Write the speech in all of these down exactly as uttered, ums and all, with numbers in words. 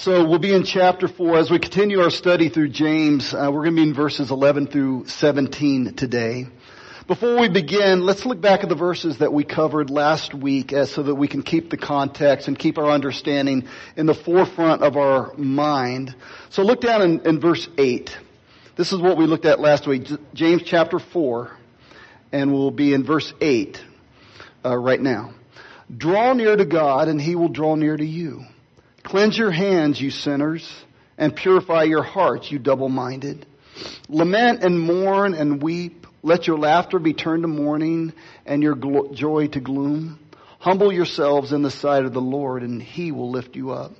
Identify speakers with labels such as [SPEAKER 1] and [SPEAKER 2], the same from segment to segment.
[SPEAKER 1] So we'll be in chapter four. As we continue our study through James, uh, we're going to be in verses eleven through seventeen today. Before we begin, let's look back at the verses that we covered last week uh, so that we can keep the context and keep our understanding in the forefront of our mind. So look down in, in verse eight. This is what we looked at last week, James chapter four, and we'll be in verse eight uh, right now. Draw near to God, and He will draw near to you. Cleanse your hands, you sinners, and purify your hearts, you double-minded. Lament and mourn and weep. Let your laughter be turned to mourning and your glo- joy to gloom. Humble yourselves in the sight of the Lord, and He will lift you up.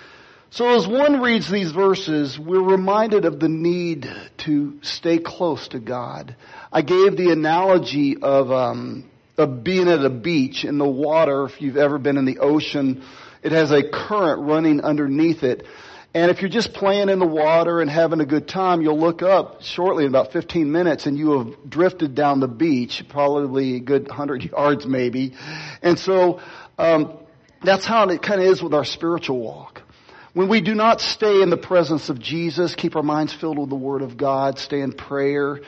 [SPEAKER 1] So as one reads these verses, we're reminded of the need to stay close to God. I gave the analogy of, um, of being at a beach in the water. If you've ever been in the ocean, it has a current running underneath it. And if you're just playing in the water and having a good time, you'll look up shortly in about fifteen minutes and you have drifted down the beach, probably a good one hundred yards maybe. And so um, that's how it kind of is with our spiritual walk. When we do not stay in the presence of Jesus, keep our minds filled with the Word of God, stay in prayer,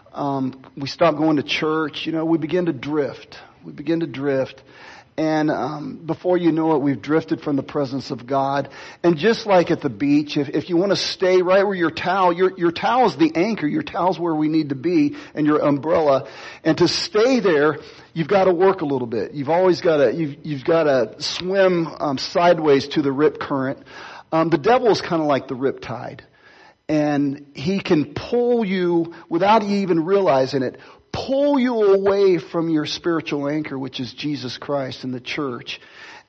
[SPEAKER 1] um, we stop going to church, you know, we begin to drift. We begin to drift. And um, before you know it, we've drifted from the presence of God. And just like at the beach, if, if you want to stay right where your towel, your, your towel is the anchor. Your towel's where we need to be, and your umbrella. And to stay there, you've got to work a little bit. You've always got to, you've, you've got to swim um, sideways to the rip current. Um, the devil is kind of like the rip tide. And he can pull you without you even realizing it. Pull you away from your spiritual anchor, which is Jesus Christ and the church.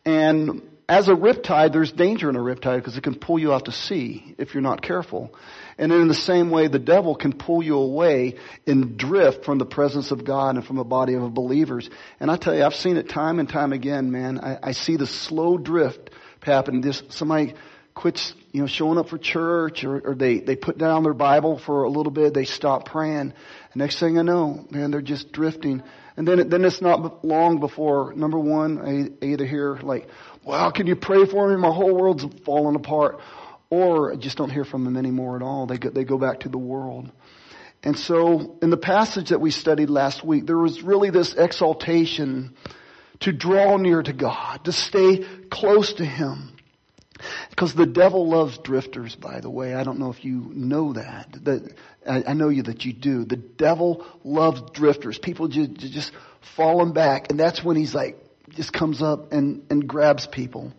[SPEAKER 1] And as a riptide, there's danger in a riptide because it can pull you out to sea if you're not careful. And in the same way, the devil can pull you away and drift from the presence of God and from a body of believers. And I tell you, I've seen it time and time again, man. I, I see the slow drift happen. This, somebody quits, you know, showing up for church, or, or they, they put down their Bible for a little bit, they stop praying. And next thing I know, man, they're just drifting. And then, it, then it's not long before, number one, I, I either hear like, wow, can you pray for me? My whole world's falling apart. Or I just don't hear from them anymore at all. They go, they go back to the world. And so in the passage that we studied last week, there was really this exaltation to draw near to God, to stay close to Him. Because the devil loves drifters, by the way. I don't know if you know that. that I, I know you that you do. The devil loves drifters. People just, just falling back. And that's when he's like, just comes up and, and grabs people.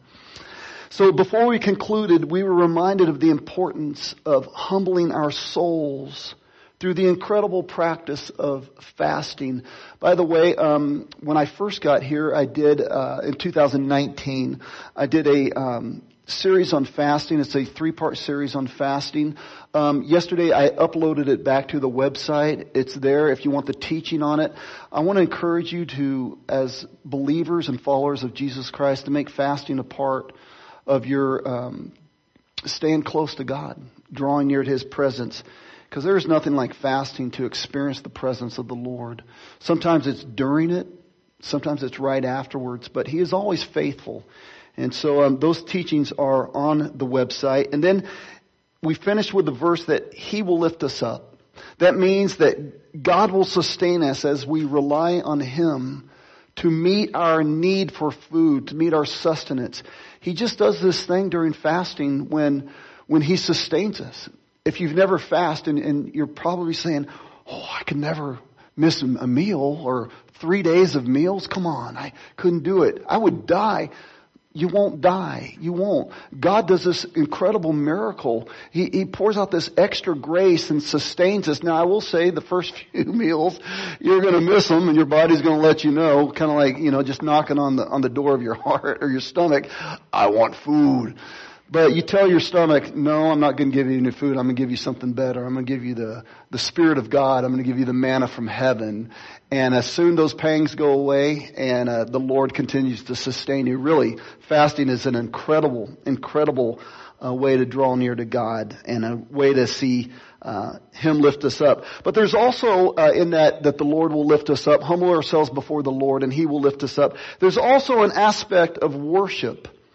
[SPEAKER 1] So before we concluded, we were reminded of the importance of humbling our souls through the incredible practice of fasting. By the way, um, when I first got here, I did, uh, in two thousand nineteen, I did a, um, series on fasting. It's a three-part series on fasting. Um, yesterday I uploaded it back to the website. It's there if you want the teaching on it. I want to encourage you to, as believers and followers of Jesus Christ, to make fasting a part of your um, staying close to God, drawing near to His presence. Because there is nothing like fasting to experience the presence of the Lord. Sometimes it's during it. Sometimes it's right afterwards. But He is always faithful. And so um, those teachings are on the website. And then we finish with the verse that He will lift us up. That means that God will sustain us as we rely on Him to meet our need for food, to meet our sustenance. He just does this thing during fasting when when He sustains us. If you've never fasted and, and you're probably saying, oh, I could never miss a meal or three days of meals. Come on, I couldn't do it. I would die. You won't die. You won't. God does this incredible miracle. He, he pours out this extra grace and sustains us. Now, I will say the first few meals, you're going to miss them and your body's going to let you know, kind of like, you know, just knocking on the, on the door of your heart or your stomach. I want food. But you tell your stomach, no, I'm not going to give you any food. I'm going to give you something better. I'm going to give you the, the Spirit of God. I'm going to give you the manna from heaven. And as soon those pangs go away and uh, the Lord continues to sustain you, really, fasting is an incredible, incredible uh, way to draw near to God and a way to see uh, Him lift us up. But there's also uh, in that that the Lord will lift us up, humble ourselves before the Lord, and He will lift us up. There's also an aspect of worship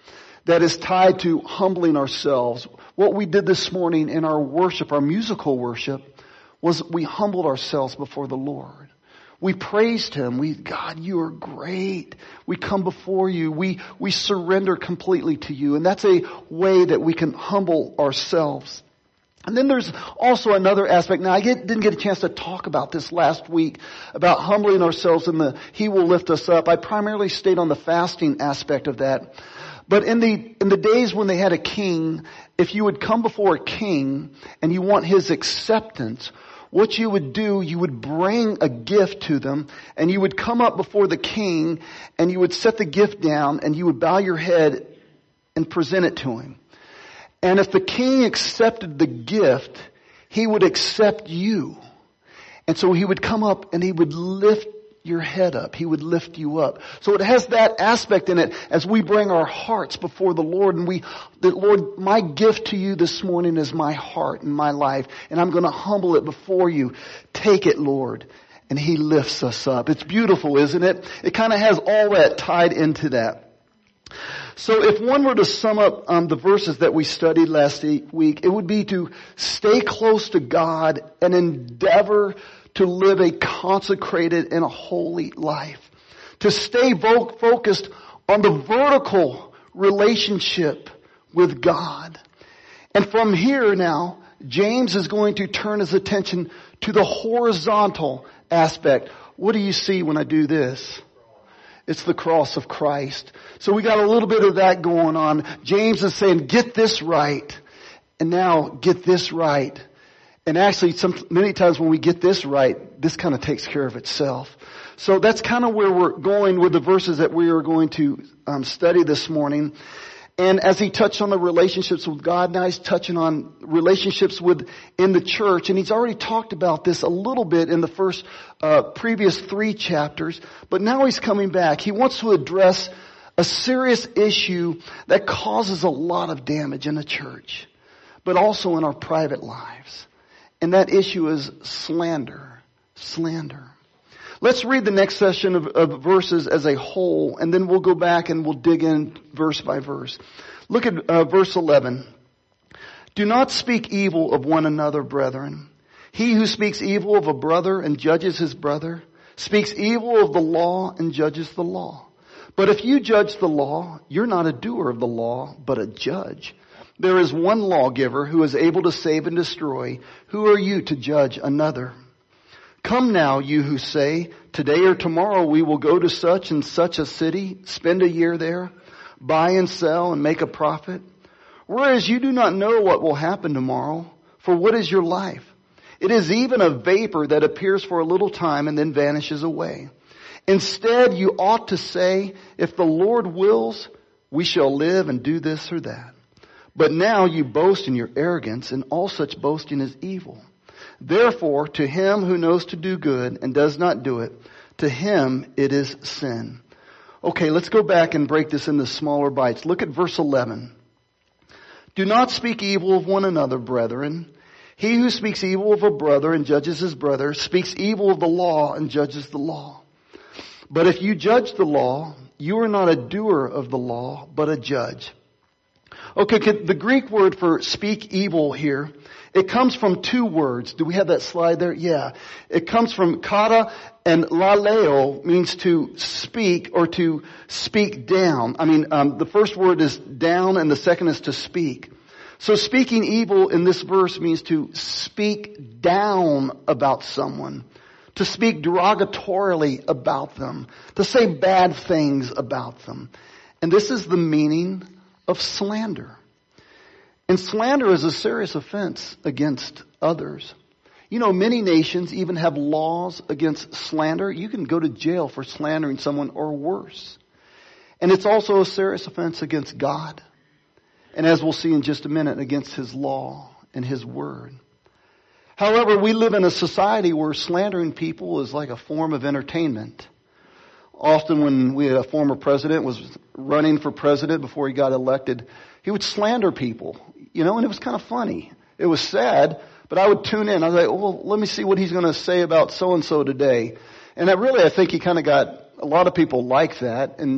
[SPEAKER 1] that is tied to humbling ourselves. What we did this morning in our worship, our musical worship, was we humbled ourselves before the Lord. We praised Him. We, God, you are great. We come before you. We, we surrender completely to you. And that's a way that we can humble ourselves. And then there's also another aspect. Now, I get, didn't get a chance to talk about this last week, about humbling ourselves and the He will lift us up. I primarily stayed on the fasting aspect of that. But in the, in the days when they had a king, if you would come before a king and you want his acceptance, what you would do, you would bring a gift to them and you would come up before the king and you would set the gift down and you would bow your head and present it to him. And if the king accepted the gift, he would accept you. And so he would come up and he would lift your head up. He would lift you up. So it has that aspect in it as we bring our hearts before the Lord and we, that Lord, my gift to you this morning is my heart and my life and I'm going to humble it before you. Take it, Lord. And He lifts us up. It's beautiful, isn't it? It kind of has all that tied into that. So if one were to sum up um, the verses that we studied last week, it would be to stay close to God and endeavor to live a consecrated and a holy life. To stay vo- focused on the vertical relationship with God. And from here now, James is going to turn his attention to the horizontal aspect. What do you see when I do this? It's the cross of Christ. So we got a little bit of that going on. James is saying, get this right. And now get this right. And actually, some, many times when we get this right, this kind of takes care of itself. So that's kind of where we're going with the verses that we are going to um, study this morning. And as he touched on the relationships with God, now he's touching on relationships with in the church. And he's already talked about this a little bit in the first uh, previous three chapters. But now he's coming back. He wants to address a serious issue that causes a lot of damage in the church, but also in our private lives. And that issue is slander. Slander. Let's read the next session of, of verses as a whole, and then we'll go back and we'll dig in verse by verse. Look at uh, verse eleven. Do not speak evil of one another, brethren. He who speaks evil of a brother and judges his brother speaks evil of the law and judges the law. But if you judge the law, you're not a doer of the law, but a judge. There is one lawgiver who is able to save and destroy. Who are you to judge another? Come now, you who say, today or tomorrow we will go to such and such a city, spend a year there, buy and sell and make a profit. Whereas you do not know what will happen tomorrow, for what is your life? It is even a vapor that appears for a little time and then vanishes away. Instead, you ought to say, if the Lord wills, we shall live and do this or that. But now you boast in your arrogance, and all such boasting is evil. Therefore, to him who knows to do good and does not do it, to him it is sin. Okay, let's go back and break this into smaller bites. Look at verse eleven. Do not speak evil of one another, brethren. He who speaks evil of a brother and judges his brother speaks evil of the law and judges the law. But if you judge the law, you are not a doer of the law, but a judge. Okay, the Greek word for speak evil here, it comes from two words. Do we have that slide there? Yeah. It comes from kata, and laleo means to speak or to speak down. I mean, um, the first word is down and the second is to speak. So speaking evil in this verse means to speak down about someone, to speak derogatorily about them, to say bad things about them. And this is the meaning of slander. And slander is a serious offense against others. You know, many nations even have laws against slander. You can go to jail for slandering someone or worse. And it's also a serious offense against God. And as we'll see in just a minute, against His law and His word. However, we live in a society where slandering people is like a form of entertainment. Often when we had a former president was running for president before he got elected, he would slander people, you know, and it was kind of funny. It was sad, but I would tune in. I was like, oh, well, let me see what he's going to say about so-and-so today. And I really, I think he kind of got, a lot of people like that. And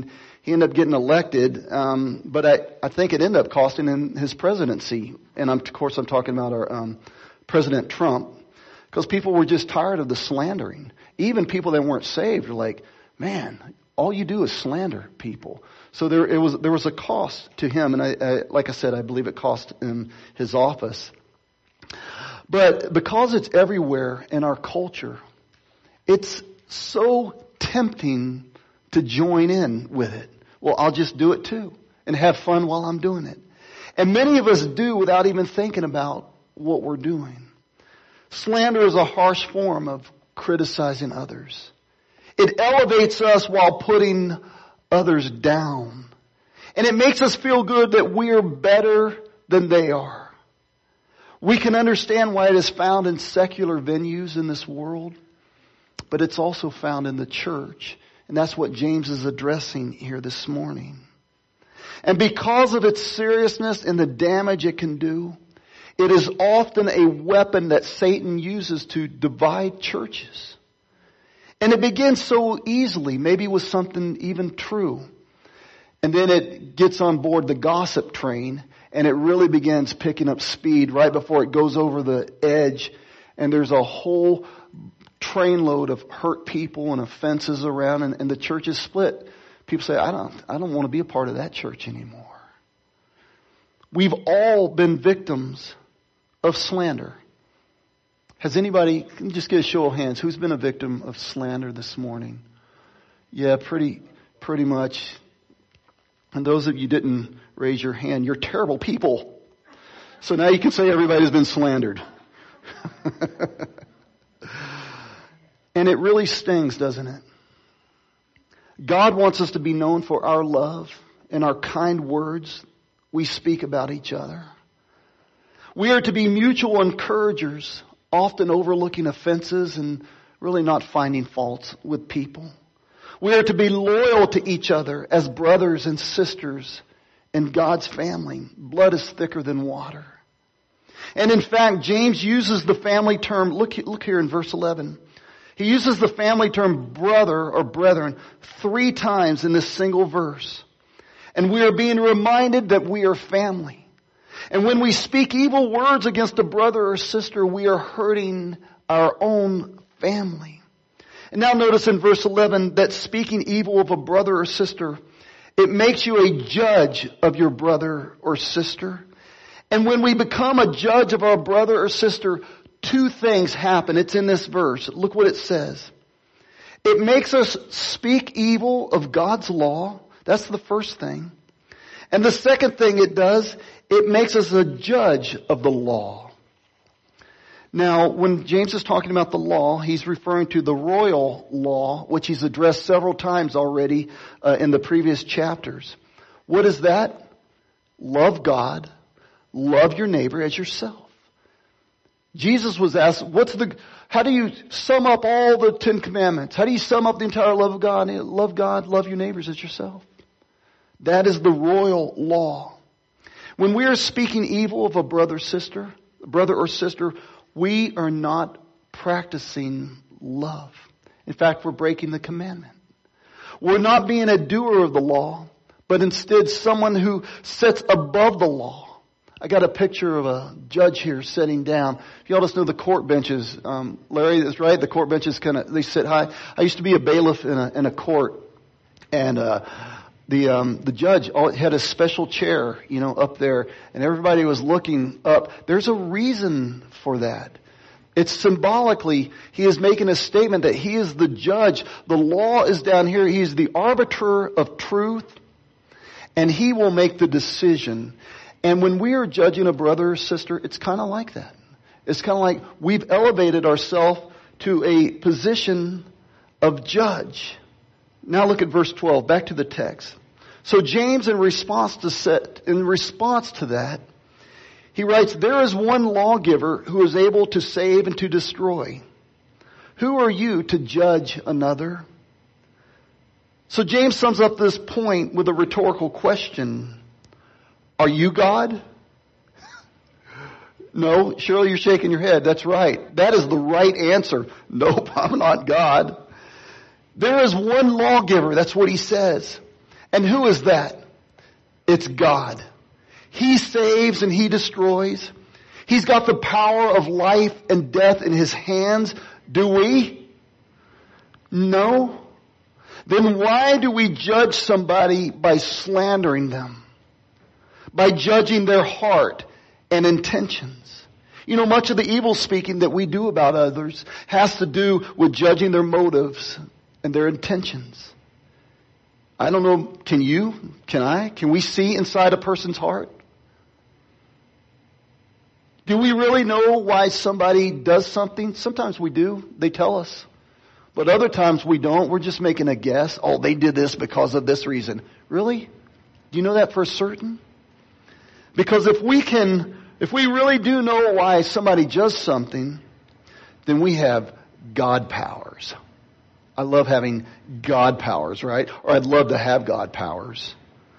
[SPEAKER 1] He ended up getting elected, um, but I, I think it ended up costing him his presidency. And I'm, of course, I'm talking about our um, President Trump, because people were just tired of the slandering. Even people that weren't saved were like, man, all you do is slander people. So there it was. There was a cost to him, and I, I, like I said, I believe it cost him his office. But because it's everywhere in our culture, it's so tempting to join in with it. Well, I'll just do it too and have fun while I'm doing it. And many of us do without even thinking about what we're doing. Slander is a harsh form of criticizing others. It elevates us while putting others down. And it makes us feel good that we are better than they are. We can understand why it is found in secular venues in this world, but it's also found in the church. And that's what James is addressing here this morning. And because of its seriousness and the damage it can do, it is often a weapon that Satan uses to divide churches. And it begins so easily, maybe with something even true. And then it gets on board the gossip train, and it really begins picking up speed right before it goes over the edge. And there's a whole trainload of hurt people and offenses around, and, and the church is split. People say, I don't, I don't want to be a part of that church anymore. We've all been victims of slander. Has anybody, can you just get a show of hands, who's been a victim of slander this morning? Yeah, pretty, pretty much. And those of you didn't raise your hand, you're terrible people. So now you can say everybody's been slandered. And it really stings, doesn't it? God wants us to be known for our love and our kind words we speak about each other. We are to be mutual encouragers, often overlooking offenses and really not finding faults with people. We are to be loyal to each other as brothers and sisters in God's family. Blood is thicker than water. And in fact, James uses the family term, look, look here in verse eleven. He uses the family term brother or brethren three times in this single verse. And we are being reminded that we are family. And when we speak evil words against a brother or sister, we are hurting our own family. And now notice in verse eleven that speaking evil of a brother or sister, it makes you a judge of your brother or sister. And when we become a judge of our brother or sister, two things happen. It's in this verse. Look what it says. It makes us speak evil of God's law. That's the first thing. And the second thing it does, it makes us a judge of the law. Now, when James is talking about the law, he's referring to the royal law, which he's addressed several times already uh, in the previous chapters. What is that? Love God, love your neighbor as yourself. Jesus was asked, what's the, how do you sum up all the Ten Commandments? How do you sum up the entire love of God? Love God, love your neighbors as yourself. That is the royal law. When we are speaking evil of a brother, sister, brother or sister, we are not practicing love. In fact, we're breaking the commandment. We're not being a doer of the law, but instead someone who sits above the law. I got a picture of a judge here sitting down. If y'all just know the court benches, um, Larry, that's right. The court benches kind of, they sit high. I used to be a bailiff in a, in a court, and, uh, the, um, the judge had a special chair, you know, up there, and everybody was looking up. There's a reason for that. It's symbolically, he is making a statement that he is the judge. The law is down here. He's the arbiter of truth, and he will make the decision. And when we are judging a brother or sister, it's kind of like that. It's kind of like we've elevated ourselves to a position of judge. Now look at verse twelve, back to the text. So James, in response to set, in response to that, he writes, there is one lawgiver who is able to save and to destroy. Who are you to judge another? So James sums up this point with a rhetorical question. Are you God? No, Shirley, you're shaking your head. That's right. That is the right answer. Nope, I'm not God. There is one lawgiver. That's what he says. And who is that? It's God. He saves and He destroys. He's got the power of life and death in His hands. Do we? No. Then why do we judge somebody by slandering them? By judging their heart and intentions? You know, much of the evil speaking that we do about others has to do with judging their motives and their intentions. I don't know, can you? Can I? Can we see inside a person's heart? Do we really know why somebody does something? Sometimes we do. They tell us. But other times we don't. We're just making a guess. Oh, they did this because of this reason. Really? Do you know that for certain? Because if we can, if we really do know why somebody does something, then we have God powers. I love having God powers, right? Or I'd love to have God powers.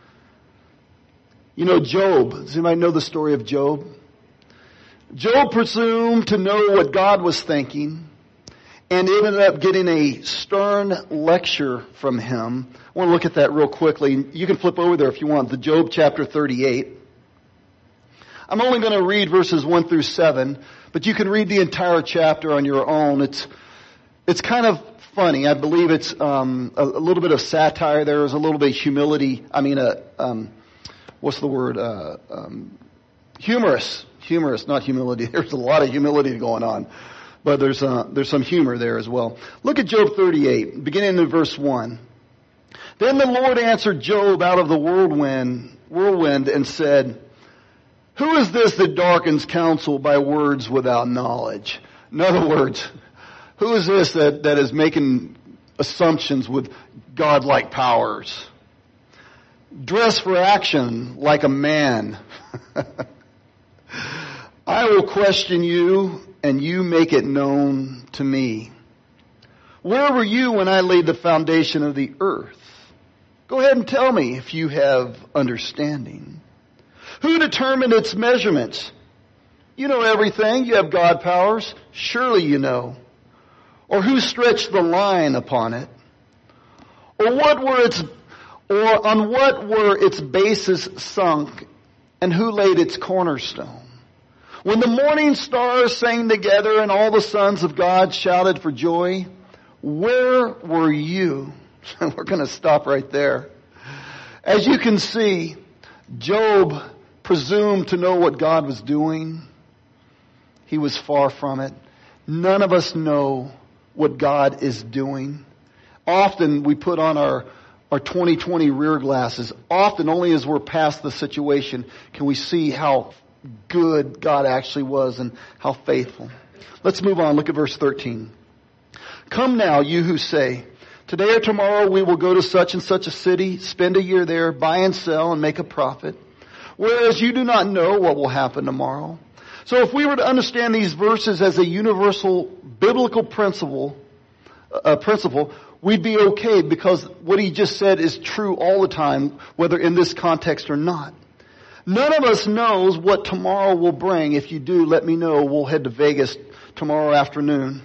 [SPEAKER 1] You know, Job. Does anybody know the story of Job? Job presumed to know what God was thinking and ended up getting a stern lecture from Him. I want to look at that real quickly. You can flip over there if you want. The Job chapter thirty-eight. I'm only going to read verses one through seven, but you can read the entire chapter on your own. It's, it's kind of funny. I believe it's um, a, a little bit of satire. There is a little bit of humility. I mean, uh, um, what's the word? Uh, um, humorous. Humorous, not humility. There's a lot of humility going on. But there's uh, there's some humor there as well. Look at Job thirty-eight, beginning in verse one. Then the Lord answered Job out of the whirlwind, whirlwind and said, "Who is this that darkens counsel by words without knowledge?" In other words, who is this that, that is making assumptions with godlike powers? Dress for action like a man. I will question you, and you make it known to me. Where were you when I laid the foundation of the earth? Go ahead and tell me if you have understanding. Who determined its measurements? You know everything. You have God powers. Surely you know. Or who stretched the line upon it? Or what were its, or on what were its bases sunk? And who laid its cornerstone? When the morning stars sang together and all the sons of God shouted for joy, where were you? We're going to stop right there. As you can see, Job presumed to know what God was doing. He was far from it. None of us know what God is doing. Often we put on our, our twenty twenty rear glasses. Often only as we're past the situation can we see how good God actually was and how faithful. Let's move on. Look at verse thirteen. Come now, you who say, today or tomorrow we will go to such and such a city, spend a year there, buy and sell and make a profit. Whereas you do not know what will happen tomorrow. So if we were to understand these verses as a universal biblical principle, uh, principle, we'd be okay because what he just said is true all the time, whether in this context or not. None of us knows what tomorrow will bring. If you do, let me know. We'll head to Vegas tomorrow afternoon.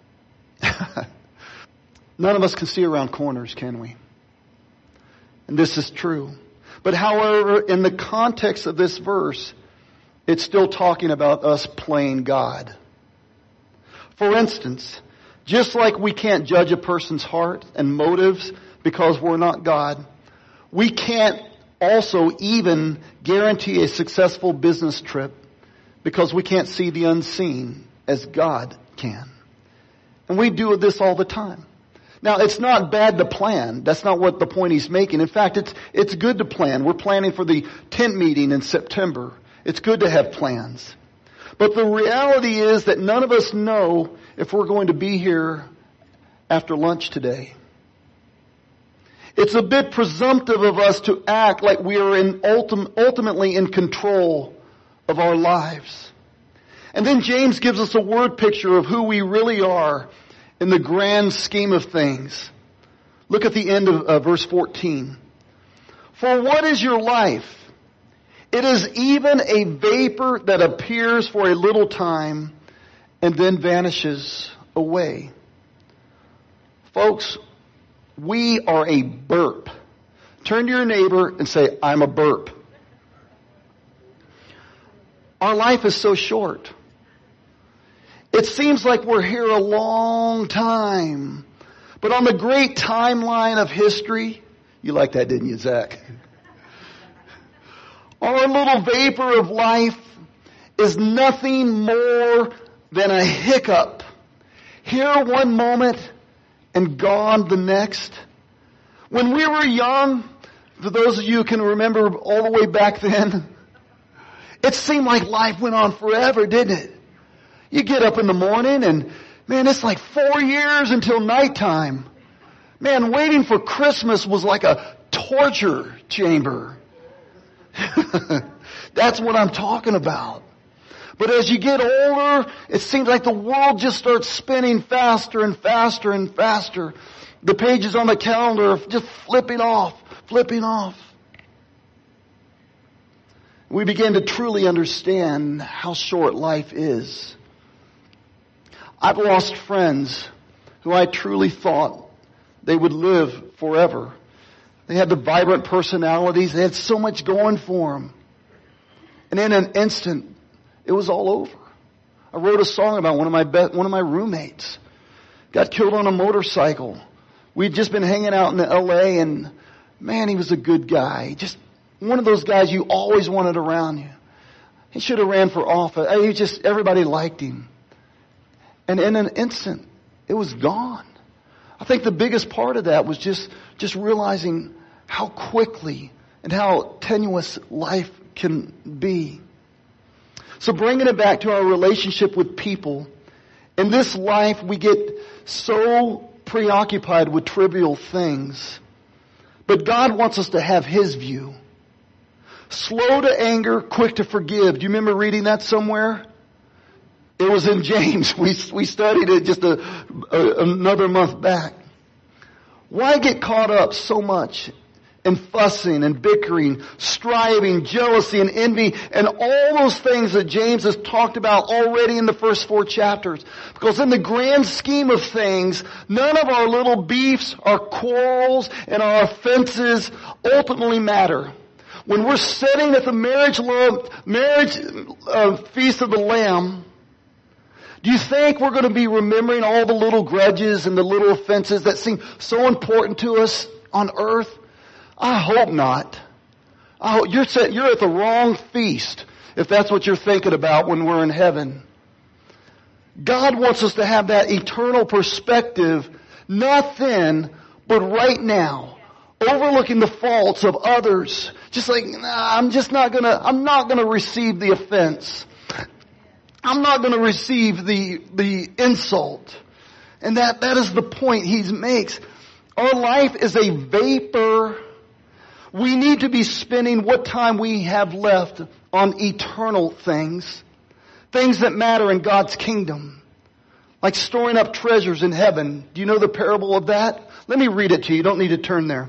[SPEAKER 1] None of us can see around corners, can we? And this is true. But however, in the context of this verse, it's still talking about us playing God. For instance, just like we can't judge a person's heart and motives because we're not God, we can't also even guarantee a successful business trip because we can't see the unseen as God can. And we do this all the time. Now, it's not bad to plan. That's not what the point he's making. In fact, it's it's good to plan. We're planning for the tent meeting in September. It's good to have plans. But the reality is that none of us know if we're going to be here after lunch today. It's a bit presumptive of us to act like we are in ultim- ultimately in control of our lives. And then James gives us a word picture of who we really are in the grand scheme of things. Look at the end of uh, verse fourteen. For what is your life? It is even a vapor that appears for a little time and then vanishes away. Folks, we are a burp Turn to your neighbor and say, I'm a burp. Our life is so short. It seems like we're here a long time. But on the great timeline of history, you like that, didn't you, Zach? Our little vapor of life is nothing more than a hiccup. Here one moment and gone the next. When we were young, for those of you who can remember all the way back then, it seemed like life went on forever, didn't it? You get up in the morning and, man, it's like four years until nighttime. Man, waiting for Christmas was like a torture chamber. That's what I'm talking about. But as you get older, it seems like the world just starts spinning faster and faster and faster. The pages on the calendar are just flipping off, flipping off. We begin to truly understand how short life is. I've lost friends who I truly thought they would live forever. They had the vibrant personalities. They had so much going for them. And in an instant, it was all over. I wrote a song about one of my be- one of my roommates. Got killed on a motorcycle. We'd just been hanging out in L A and man, he was a good guy. Just one of those guys you always wanted around you. He should have ran for office. He just, everybody liked him. And in an instant, it was gone. I think the biggest part of that was just, just realizing how quickly and how tenuous life can be. So bringing it back to our relationship with people, in this life we get so preoccupied with trivial things. But God wants us to have His view. Slow to anger, quick to forgive. Do you remember reading that somewhere? It was in James. We we studied it just a, a, another month back. Why get caught up so much in fussing and bickering, striving, jealousy and envy, and all those things that James has talked about already in the first four chapters? Because in the grand scheme of things, none of our little beefs, our quarrels, and our offenses ultimately matter. When we're sitting at the marriage love, marriage uh, feast of the Lamb, do you think we're going to be remembering all the little grudges and the little offenses that seem so important to us on earth? I hope not. I hope you're set, you're at the wrong feast if that's what you're thinking about when we're in heaven. God wants us to have that eternal perspective, not then, but right now, overlooking the faults of others. Just like, nah, I'm just not gonna, I'm not gonna receive the offense. I'm not going to receive the the insult. And that, that is the point he makes. Our life is a vapor. We need to be spending what time we have left on eternal things. Things that matter in God's kingdom. Like storing up treasures in heaven. Do you know the parable of that? Let me read it to you. You don't need to turn there.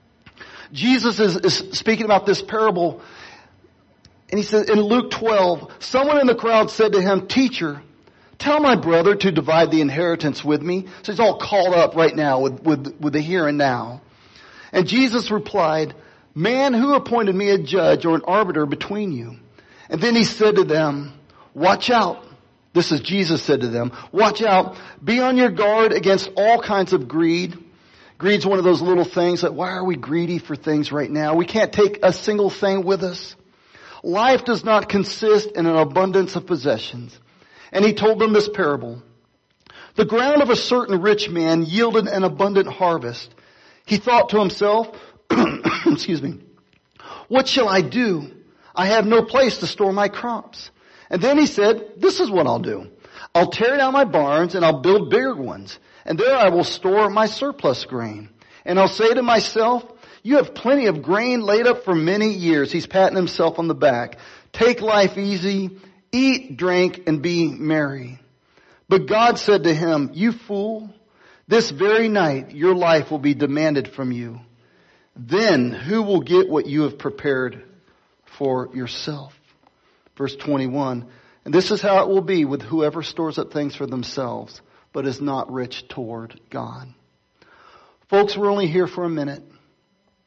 [SPEAKER 1] Jesus is, is speaking about this parable. And he says in Luke twelve, someone in the crowd said to him, "Teacher, tell my brother to divide the inheritance with me." So he's all caught up right now with, with, with the here and now. And Jesus replied, "Man, who appointed me a judge or an arbiter between you?" And then he said to them, "Watch out." This is Jesus said to them, "Watch out. Be on your guard against all kinds of greed." Greed's one of those little things that, why are we greedy for things right now? We can't take a single thing with us. Life does not consist in an abundance of possessions. And he told them this parable. The ground of a certain rich man yielded an abundant harvest. He thought to himself, excuse me, what shall I do? I have no place to store my crops. And then he said, this is what I'll do. I'll tear down my barns and I'll build bigger ones. And there I will store my surplus grain. And I'll say to myself, you have plenty of grain laid up for many years. He's patting himself on the back. Take life easy, eat, drink, and be merry. But God said to him, you fool, this very night your life will be demanded from you. Then who will get what you have prepared for yourself? Verse twenty-one, and this is how it will be with whoever stores up things for themselves, but is not rich toward God. Folks, we're only here for a minute.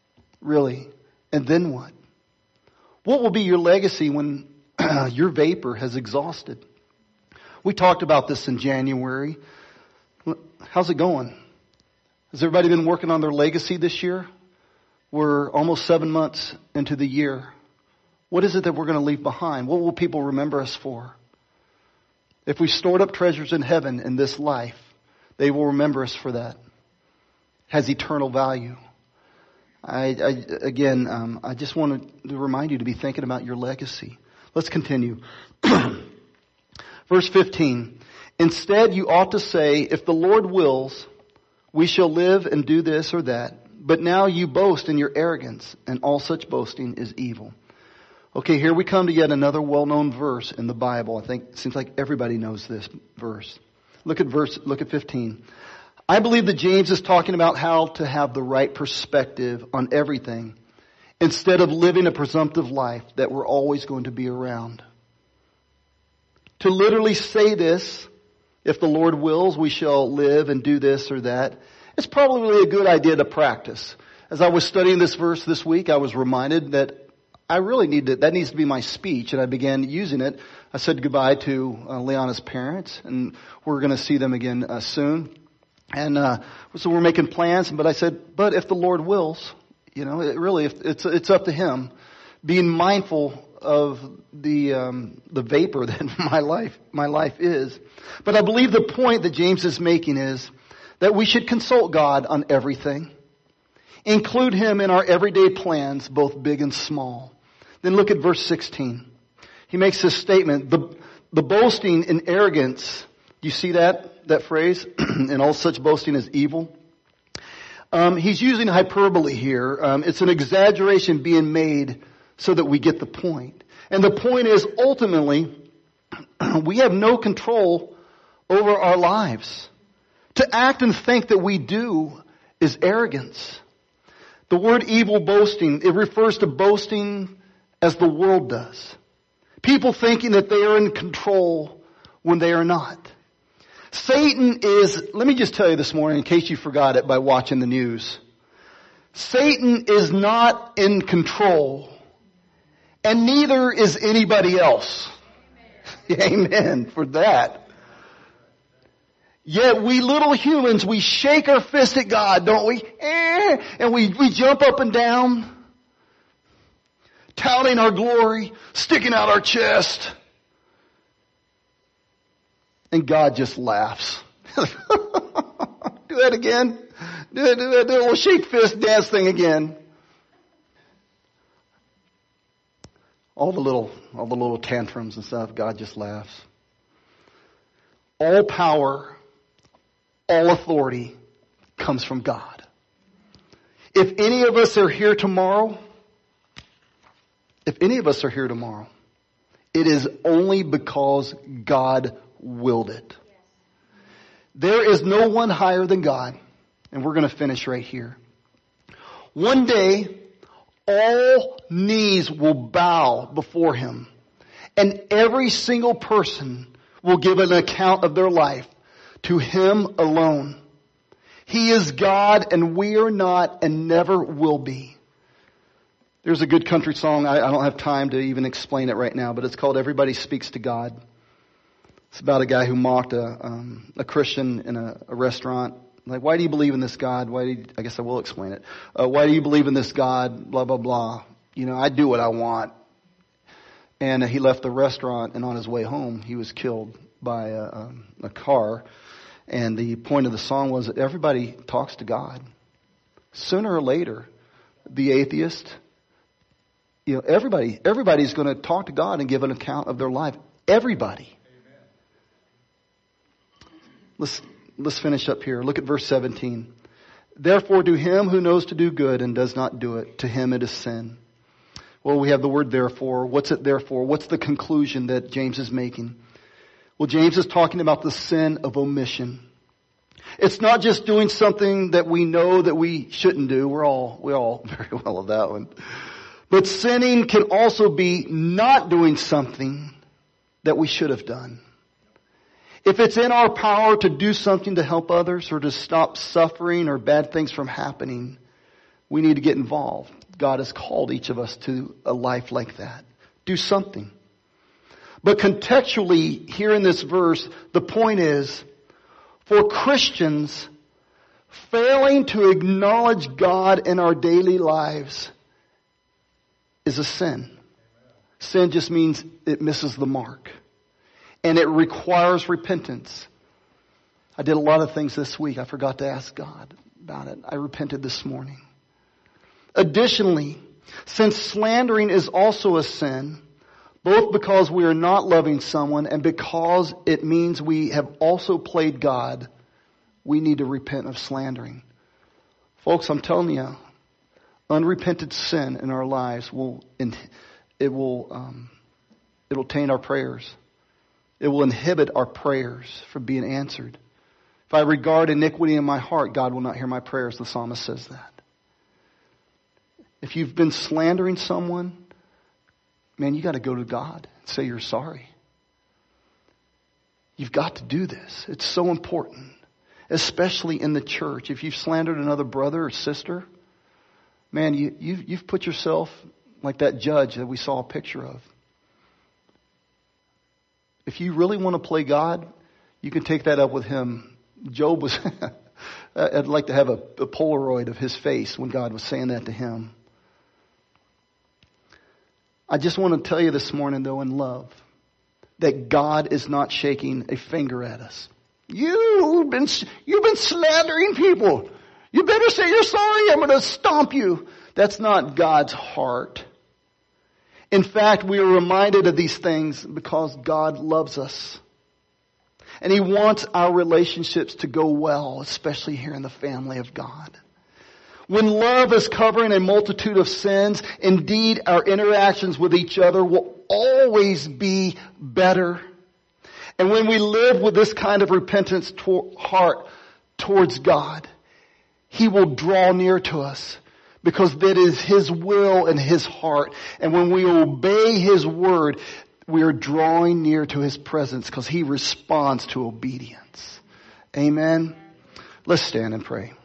[SPEAKER 1] Really? And then what? What will be your legacy when your vapor has exhausted? We talked about this in January. How's it going? Has everybody been working on their legacy this year? We're almost seven months into the year. What is it that we're going to leave behind? What will people remember us for? If we stored up treasures in heaven in this life, they will remember us for that. It has eternal value. I, I again, um, I just wanted to remind you to be thinking about your legacy. Let's continue. Verse fifteen. Instead, you ought to say, if the Lord wills, we shall live and do this or that. But now you boast in your arrogance, and all such boasting is evil. Okay, here we come to yet another well-known verse in the Bible. I think it seems like everybody knows this verse. Look at verse, look at fifteen. I believe that James is talking about how to have the right perspective on everything instead of living a presumptive life that we're always going to be around. To literally say this, if the Lord wills, we shall live and do this or that, it's probably really a good idea to practice. As I was studying this verse this week, I was reminded that I really need to, that needs to be my speech, and I began using it. I said goodbye to uh, Leanna's parents, and we're going to see them again uh, soon. And uh, so we're making plans, but I said, but if the Lord wills, you know, it really, if it's it's up to Him. Being mindful of the um, the vapor that my life my life is. But I believe the point that James is making is that we should consult God on everything. Include Him in our everyday plans, both big and small. Then look at verse sixteen. He makes this statement, the, the boasting and arrogance, do you see that, that phrase? And all such boasting is evil. Um, he's using hyperbole here. Um, it's an exaggeration being made so that we get the point. And the point is ultimately, we have no control over our lives. To act and think that we do is arrogance. The word evil boasting, it refers to boasting as the world does. People thinking that they are in control when they are not. Satan is, let me just tell you this morning in case you forgot it by watching the news. Satan is not in control, and neither is anybody else. Amen, Amen for that. Yet we little humans, we shake our fist at God, don't we? Eh, and we, we jump up and down, touting our glory, sticking out our chest. And God just laughs. Do that again. Do it, do it, do a little shake fist dance thing again. All the little, all the little tantrums and stuff, God just laughs. All power, all authority comes from God. If any of us are here tomorrow, if any of us are here tomorrow, it is only because God willed it. There is no one higher than God. And we're going to finish right here. One day, all knees will bow before Him. And every single person will give an account of their life to Him alone. He is God and we are not and never will be. There's a good country song. I, I don't have time to even explain it right now, but it's called Everybody Speaks to God. It's about a guy who mocked a, um, a Christian in a, a restaurant. Like, why do you believe in this God? Why do you, I guess I will explain it. Uh, why do you believe in this God? Blah, blah, blah. You know, I do what I want. And uh, he left the restaurant, and on his way home, he was killed by a, a, a car. And the point of the song was that everybody talks to God. Sooner or later, the atheist, you know, everybody, everybody's going to talk to God and give an account of their life. Everybody. Amen. Let's Let's finish up here. Look at verse seventeen. Therefore, to him who knows to do good and does not do it, to him it is sin. Well, we have the word therefore. What's it therefore? What's the conclusion that James is making? Well, James is talking about the sin of omission. It's not just doing something that we know that we shouldn't do. We're all, we all very well of that one. But sinning can also be not doing something that we should have done. If it's in our power to do something to help others or to stop suffering or bad things from happening, we need to get involved. God has called each of us to a life like that. Do something. But contextually, here in this verse, the point is, for Christians, failing to acknowledge God in our daily lives is a sin. Sin just means it misses the mark. And it requires repentance. I did a lot of things this week. I forgot to ask God about it. I repented this morning. Additionally, since slandering is also a sin, both because we are not loving someone and because it means we have also played God, we need to repent of slandering. Folks, I'm telling you, unrepented sin in our lives will, it will, um, it will taint our prayers. It will inhibit our prayers from being answered. If I regard iniquity in my heart, God will not hear my prayers. The psalmist says that. If you've been slandering someone, man, you got to go to God and say you're sorry. You've got to do this. It's so important, especially in the church. If you've slandered another brother or sister, man, you, you've, you've put yourself like that judge that we saw a picture of. If you really want to play God, you can take that up with him. Job was, I'd like to have a, a Polaroid of his face when God was saying that to him. I just want to tell you this morning, though, in love, that God is not shaking a finger at us. You've been, you've been slandering people. You better say you're sorry. I'm going to stomp you. That's not God's heart. In fact, we are reminded of these things because God loves us. And He wants our relationships to go well, especially here in the family of God. When love is covering a multitude of sins, indeed our interactions with each other will always be better. And when we live with this kind of repentance to- heart towards God, He will draw near to us because that is His will and His heart. And when we obey His word, we are drawing near to His presence because He responds to obedience. Amen. Let's stand and pray.